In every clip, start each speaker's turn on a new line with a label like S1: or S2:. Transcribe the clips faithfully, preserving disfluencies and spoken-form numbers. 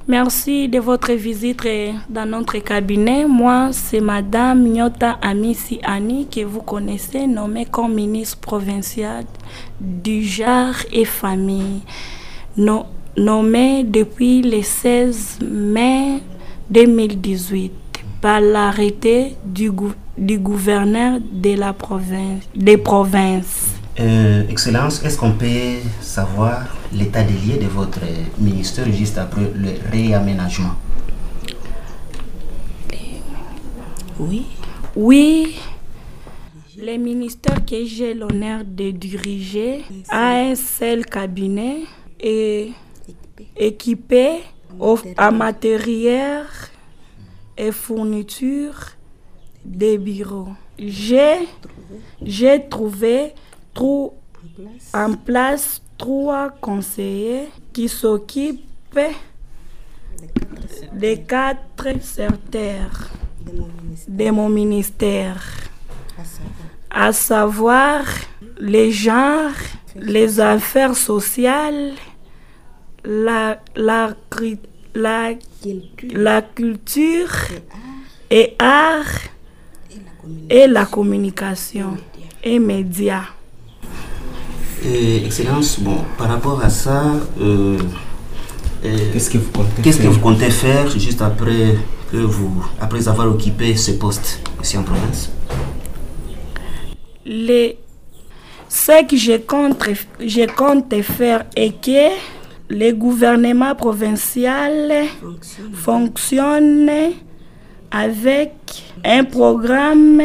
S1: Merci de votre visite dans notre cabinet. Moi, c'est Madame Nyota Amissi Annie, que vous connaissez, nommée comme ministre provinciale du genre et famille, no, nommée depuis le seize mai deux mille dix-huit par l'arrêté du, du gouverneur de la province, des provinces.
S2: Euh, Excellence, est-ce qu'on peut savoir l'état des lieux de votre ministère juste après le réaménagement?
S1: Oui. Oui. Le ministère que j'ai l'honneur de diriger a un seul cabinet et équipé à matériel et fourniture des bureaux. J'ai, j'ai trouvé Trou, en place trois conseillers qui s'occupent des quatre secteurs de mon ministère, à savoir les genres, les affaires sociales, la, la, la, la culture et art et la communication et médias.
S2: Euh, Excellence, bon, par rapport à ça, euh, euh,
S3: qu'est-ce que vous comptez
S2: qu'est-ce
S3: faire?
S2: que vous comptez faire juste après que vous, après avoir occupé ce poste ici en province?
S1: Les, ce que je compte, je compte faire est que le gouvernement provincial fonctionne avec un programme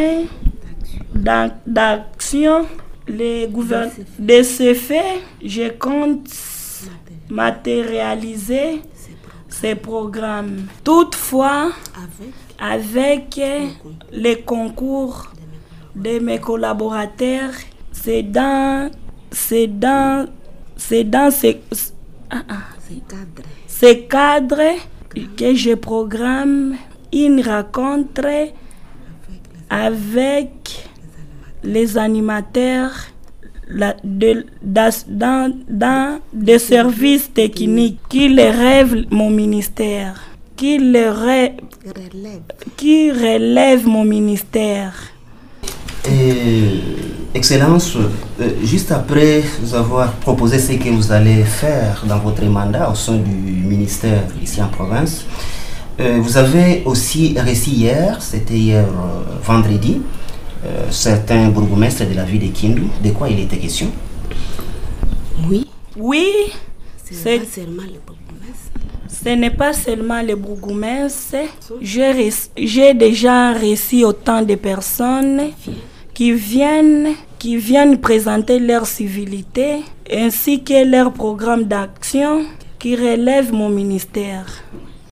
S1: d'action. Les gouvern... De ce fait, je compte matérialiser ces programmes. Toutefois, avec les concours de mes collaborateurs, c'est dans, c'est dans, c'est dans ces, ah, ah, ces cadres que je programme une rencontre avec les animateurs la, de, dans, dans, dans des services techniques qui relèvent mon ministère, qui, le re, qui relève mon ministère.
S2: Et, Excellence, euh, juste après vous avoir proposé ce que vous allez faire dans votre mandat au sein du ministère ici en province, euh, vous avez aussi reçu hier, c'était hier euh, vendredi, Euh, certains bourgmestres de la ville de Kindu. De quoi il était question?
S1: Oui. Oui.
S4: Ce n'est pas seulement les bourgmestres.
S1: Ce n'est pas seulement les bourgmestres. J'ai, j'ai déjà reçu autant de personnes qui viennent, qui viennent présenter leur civilité ainsi que leur programme d'action qui relève mon ministère.